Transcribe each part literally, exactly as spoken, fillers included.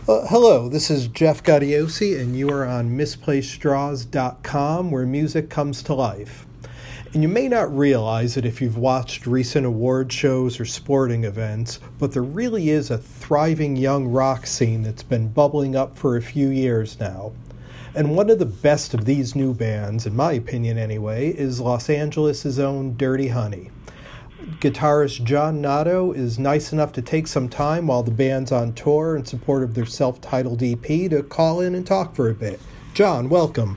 Uh, hello, this is Jeff Gaudiosi, and you are on misplaced straws dot com, where music comes to life. And you may not realize it if you've watched recent award shows or sporting events, but there really is a thriving young rock scene that's been bubbling up for a few years now. And one of the best of these new bands, in my opinion anyway, is Los Angeles' own Dirty Honey. Guitarist John Notto is nice enough to take some time while the band's on tour in support of their self-titled E P to call in and talk for a bit. John, welcome.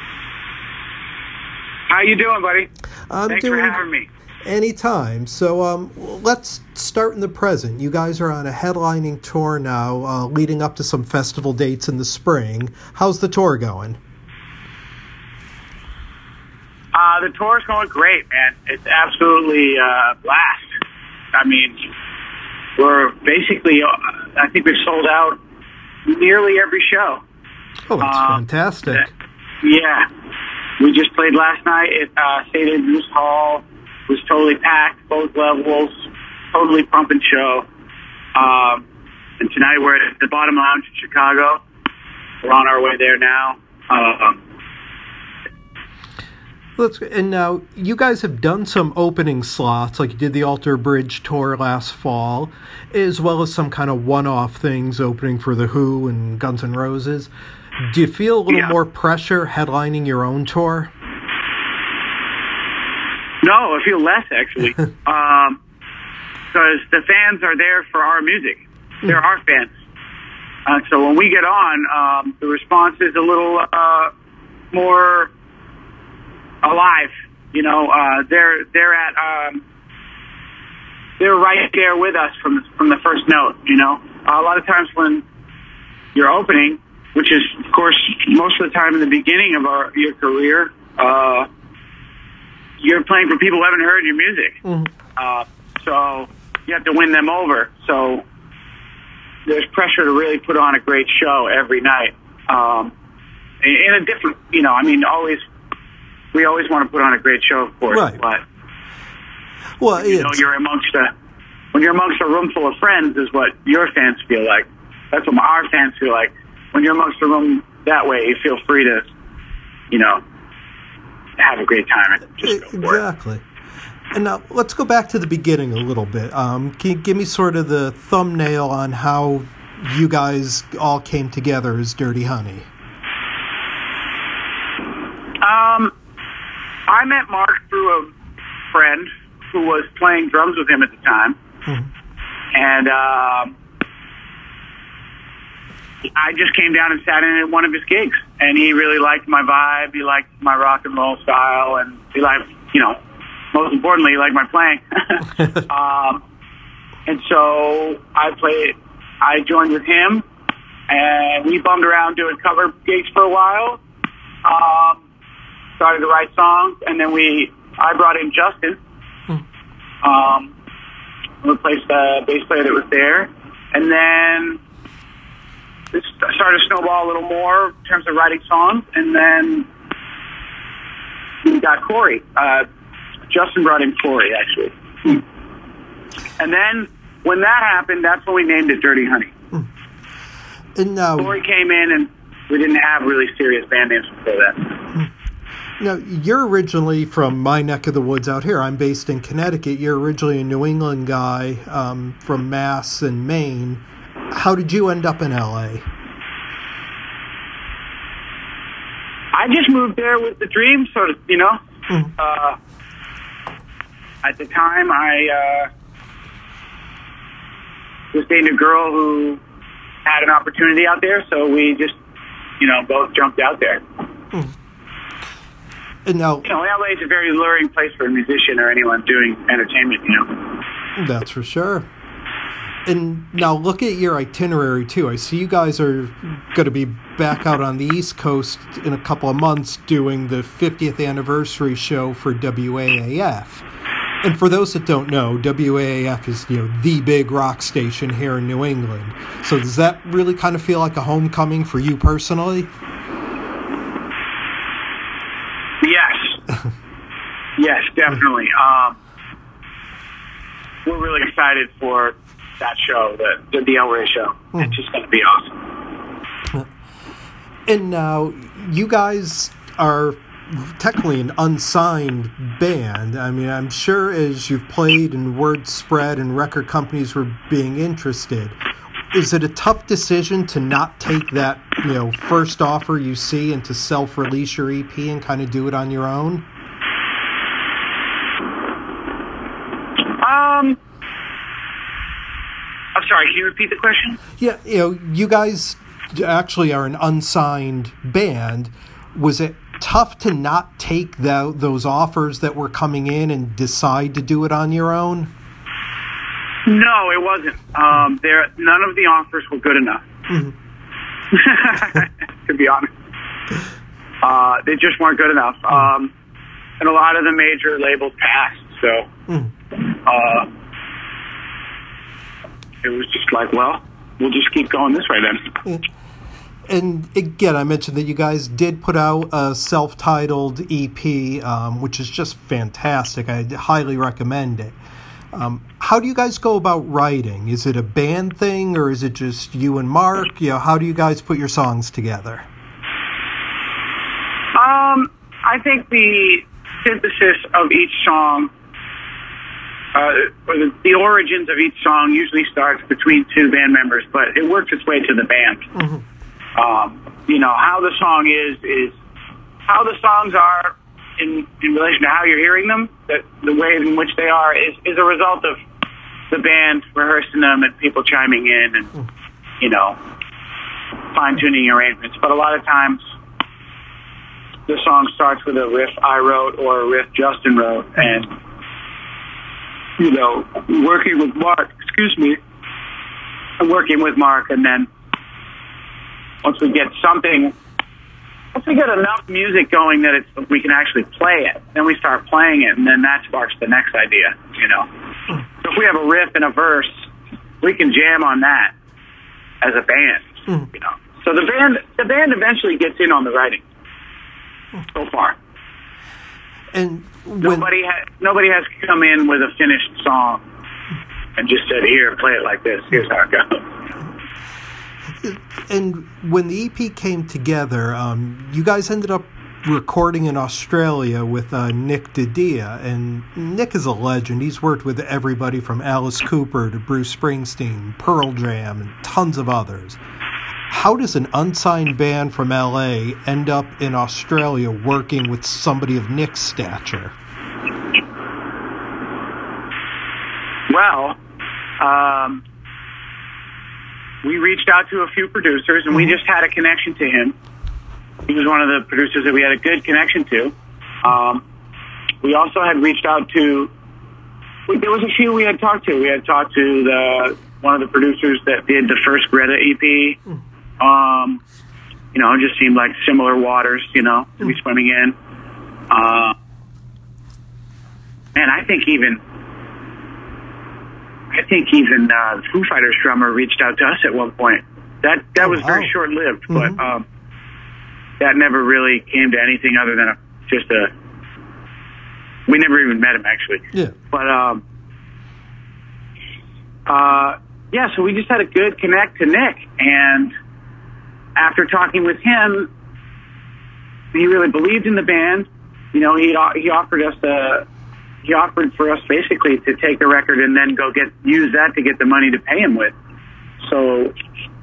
How you doing, buddy? I'm Thanks doing for having me. Anytime. So um, let's start in the present. You guys are on a headlining tour now, uh, leading up to some festival dates in the spring. How's the tour going? Uh, the tour's going great, man. It's absolutely uh, blast. I mean, we're basically, uh, I think we've sold out nearly every show. Oh, that's um, fantastic. Yeah. We just played last night at uh, Saint Andrews Hall. It was totally packed, both levels, totally pumping show. Um, and tonight we're at the Bottom Lounge in Chicago. We're on our way there now. Um, Let's, and now, you guys have done some opening slots, like you did the Alter Bridge tour last fall, as well as some kind of one-off things opening for The Who and Guns N' Roses. Do you feel a little yeah. more pressure headlining your own tour? No, I feel less, actually. um, because the fans are there for our music. They're our fans. Uh, so when we get on, um, the response is a little uh, more alive. You know, uh, they're they're at um, they're right there with us from the, from the first note. You know, uh, a lot of times when you're opening, which is of course most of the time in the beginning of our your career, uh, you're playing for people who haven't heard your music. Mm-hmm. Uh, so you have to win them over. So there's pressure to really put on a great show every night. Um, in, in a different, you know, I mean, always. We always want to put on a great show, of course, right. but well, you know, you're amongst a when you're amongst a room full of friends is what your fans feel like. That's what our fans feel like. When you're amongst a room that way, you feel free to, you know, have a great time and just go for exactly. it. And now let's go back to the beginning a little bit. Um, can you give me sort of the thumbnail on how you guys all came together as Dirty Honey? Um. I met Mark through a friend who was playing drums with him at the time. Mm-hmm. And um, I just came down and sat in at one of his gigs. And he really liked my vibe. He liked my rock and roll style. And he liked, you know, most importantly, he liked my playing. um, and so I played, I joined with him. And we bummed around doing cover gigs for a while. Um, started to write songs, and then we, I brought in Justin, um, replaced the bass player that was there, and then it started to snowball a little more in terms of writing songs, and then we got Corey. Uh, Justin brought in Corey, actually. And then when that happened, that's when we named it Dirty Honey. And now, Corey came in, and we didn't have really serious band names before that. Now, you're originally from my neck of the woods out here. I'm based in Connecticut. You're originally a New England guy um, from Mass and Maine. How did you end up in L A? I just moved there with the dream, sort of, you know. Mm. Uh, at the time, I uh, was dating a girl who had an opportunity out there, so we just, you know, both jumped out there. Mm. And now, you know, L A is a very alluring place for a musician or anyone doing entertainment, you know. That's for sure. And now look at your itinerary, too. I see you guys are going to be back out on the East Coast in a couple of months doing the fiftieth anniversary show for W A A F. And for those that don't know, W A A F is, you know, the big rock station here in New England. So does that really kind of feel like a homecoming for you personally? Yes. Yes, definitely. Um, we're really excited for that show, the, the El Rey show. Hmm. It's just going to be awesome. And now you guys are technically an unsigned band. I mean, I'm sure as you've played and word spread and record companies were being interested, is it a tough decision to not take that, you know, first offer you see and to self-release your E P and kind of do it on your own? Um, I'm sorry, can you repeat the question? Yeah, you know, you guys actually are an unsigned band. Was it tough to not take the, those offers that were coming in and decide to do it on your own? No, it wasn't. Um, there, none of the offers were good enough. Mm-hmm. To be honest, uh, they just weren't good enough. Um, and a lot of the major labels passed, so uh, it was just like, well, we'll just keep going this way then. And again, I mentioned that you guys did put out a self-titled E P, um, which is just fantastic. I highly recommend it. Um, how do you guys go about writing? Is it a band thing, or is it just you and Mark? You know, how do you guys put your songs together? Um, I think the synthesis of each song, uh, or the, the origins of each song, usually starts between two band members, but it works its way to the band. Mm-hmm. Um, you know, how the song is is how the songs are. In, in relation to how you're hearing them, that the way in which they are is, is a result of the band rehearsing them and people chiming in and, you know, fine-tuning arrangements. But a lot of times the song starts with a riff I wrote or a riff Justin wrote, and, you know, working with Mark, excuse me, working with Mark, and then once we get something... Once we get enough music going that it's, we can actually play it, then we start playing it, and then that sparks the next idea, you know. So if we have a riff and a verse, we can jam on that as a band, mm. you know. So the band the band eventually gets in on the writing so far. And when... Nobody, ha- nobody has come in with a finished song and just said, here, play it like this, here's how it goes. And when the E P came together, um, you guys ended up recording in Australia with uh, Nick Didia, and Nick is a legend. He's worked with everybody from Alice Cooper to Bruce Springsteen, Pearl Jam, and tons of others. How does an unsigned band from L A end up in Australia working with somebody of Nick's stature? Well, um... we reached out to a few producers, and we just had a connection to him. He was one of the producers that we had a good connection to. Um, we also had reached out to, we, there was a few we had talked to. We had talked to the one of the producers that did the first Greta E P. Um, you know, it just seemed like similar waters, you know, to be swimming in. Uh, and I think even... I think even uh, the Foo Fighters drummer reached out to us at one point. That that was very oh. short-lived, mm-hmm. but um, that never really came to anything other than a, just a... We never even met him, actually. Yeah. But, um, uh, yeah, so we just had a good connect to Nick. And after talking with him, he really believed in the band. You know, he he offered us a... He offered for us basically to take the record and then go get use that to get the money to pay him with. So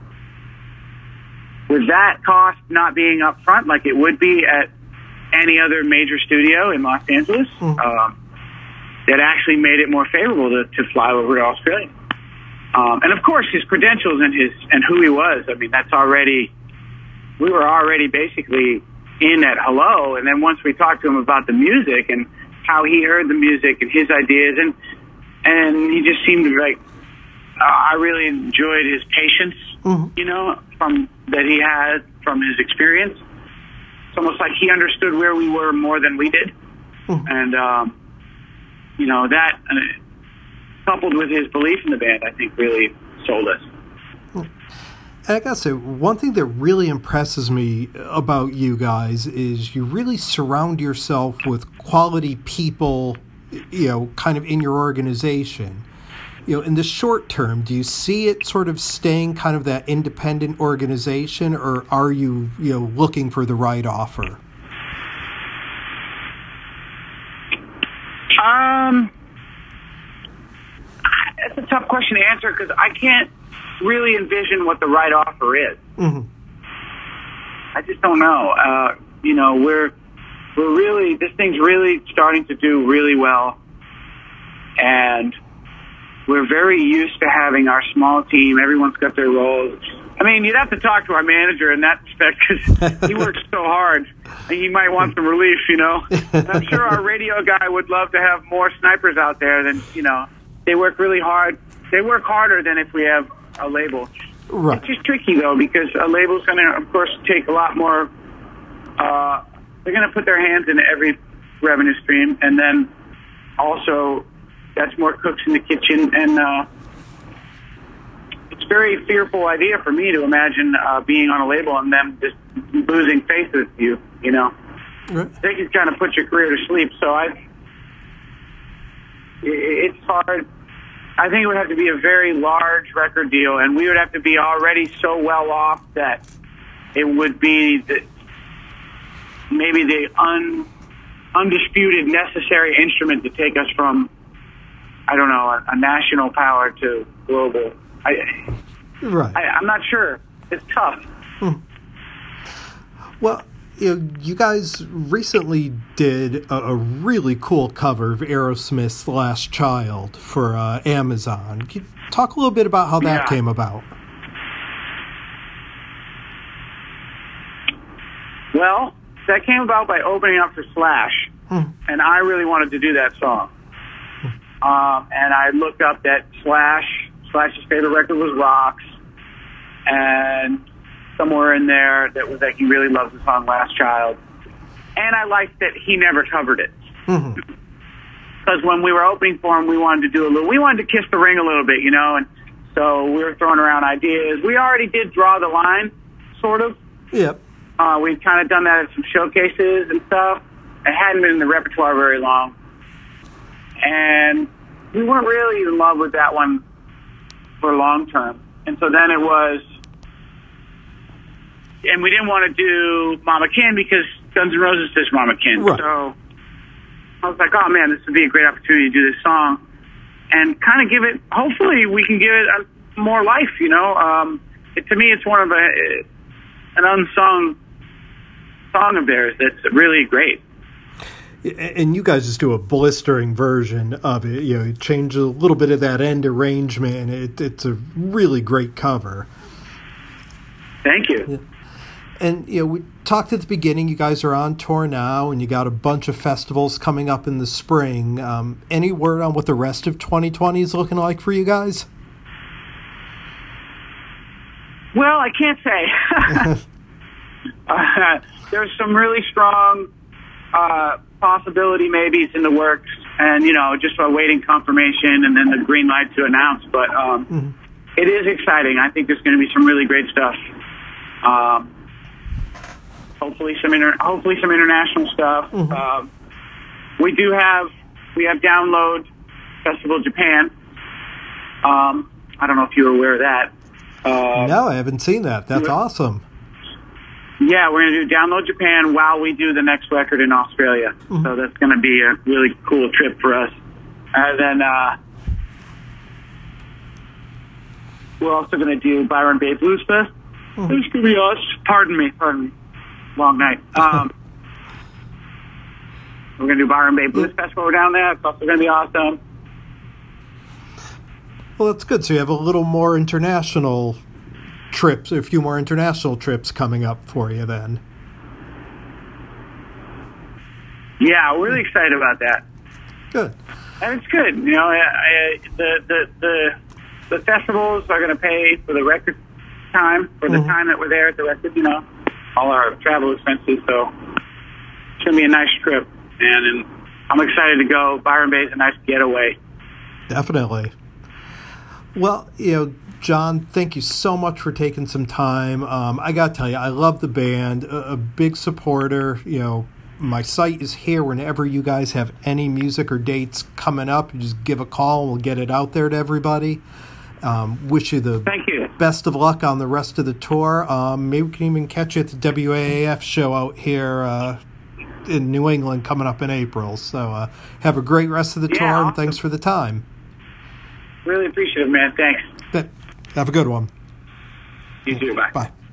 with that cost not being up front like it would be at any other major studio in Los Angeles, mm. um, that actually made it more favorable to, to fly over to Australia. Um, and of course, his credentials and his and who he was. I mean, that's already we were already basically in at Hello, and then once we talked to him about the music and how he heard the music and his ideas, and and he just seemed like uh, I really enjoyed his patience, mm-hmm. you know, from that he had from his experience. It's almost like he understood where we were more than we did, mm-hmm. and um, you know that uh, coupled with his belief in the band, I think really sold us. And I gotta say, one thing that really impresses me about you guys is you really surround yourself with quality people, you know, kind of in your organization. you know, in the short term, do you see it sort of staying kind of that independent organization, or are you, you know, looking for the right offer? Um, that's a tough question to answer because I can't really envision what the right offer is. Mm-hmm. I just don't know. Uh, you know, we're we're really this thing's really starting to do really well, and we're very used to having our small team. Everyone's got their roles. I mean, you'd have to talk to our manager in that respect because he works so hard, and he might want some relief, you know. And I'm sure our radio guy would love to have more snipers out there than, you know, they work really hard. They work harder than if we have a label. Right. It's just tricky, though, because a label's going to, of course, take a lot more. Uh, they're going to put their hands in every revenue stream, and then also that's more cooks in the kitchen. And uh, it's a very fearful idea for me to imagine uh, being on a label and them just losing faith with you, you know. Right. They can kind of put your career to sleep. So I, it's hard. I think it would have to be a very large record deal, and we would have to be already so well off that it would be the, maybe the un, undisputed necessary instrument to take us from, I don't know, a, a national power to global. I, right. I, I'm not sure. It's tough. Hmm. Well, you know, you guys recently did a, a really cool cover of Aerosmith's "The Last Child" for uh, Amazon. Can you talk a little bit about how that Yeah. came about? Well, that came about by opening up for Slash, Hmm. and I really wanted to do that song. Um, and I looked up that Slash, Slash's favorite record was Rocks, and somewhere in there that was like he really loves the song "Last Child," and I liked that he never covered it. Mm-hmm. Because when we were opening for him, we wanted to do a little, we wanted to kiss the ring a little bit, you know, and so we were throwing around ideas. We already did Draw the Line, sort of. Yep. Uh, we'd kind of done that at some showcases and stuff. It hadn't been in the repertoire very long. And we weren't really in love with that one for long term. And so then it was, and we didn't want to do Mama Kin because Guns N' Roses does Mama Kin. Right. So I was like, oh man, this would be a great opportunity to do this song and kind of give it, hopefully we can give it a, more life, you know. Um, it, to me, it's one of a, an unsung song of theirs that's really great. And you guys just do a blistering version of it. You know, you change a little bit of that end arrangement, and it, it's a really great cover. Thank you. Yeah. And, you know, we talked at the beginning, you guys are on tour now, and you got a bunch of festivals coming up in the spring. Um, any word on what the rest of twenty twenty is looking like for you guys? Well, I can't say. uh, there's some really strong uh, possibility maybes in the works, and, you know, just awaiting confirmation and then the green light to announce. But um, mm-hmm. It is exciting. I think there's going to be some really great stuff. Um, hopefully some inter- hopefully some international stuff. Mm-hmm. Um, we do have we have Download Festival Japan. Um, I don't know if you were aware of that. Uh, no, I haven't seen that. That's awesome. Yeah, we're going to do Download Japan while we do the next record in Australia. Mm-hmm. So that's going to be a really cool trip for us. And then uh, we're also going to do Byron Bay Blues Fest. Mm-hmm. It's going to be us. Pardon me. Pardon me. Long night. Um, we're going to do Byron Bay Blues Fest while we're down there. It's also going to be awesome. Well, that's good. So you have a little more international trips, a few more international trips coming up for you then. Yeah, we're really excited about that. Good. And it's good. You know, I, I, the, the, the, the festivals are going to pay for the record time, for the mm-hmm. time that we're there at the record, you know, all our travel expenses. So it's going to be a nice trip. And, and I'm excited to go. Byron Bay is a nice getaway. Definitely. Well, you know, John, thank you so much for taking some time. Um, I got to tell you, I love the band, a, a big supporter, you know, my site is here whenever you guys have any music or dates coming up. You just give a call and we'll get it out there to everybody. Um, wish you the Thank you. best of luck on the rest of the tour. Um, maybe we can even catch you at the W A A F show out here uh, in New England coming up in April. So uh, have a great rest of the Yeah, tour, and awesome. thanks for the time. Really appreciate it, man. Thanks. Have a good one. You too. Bye. Bye.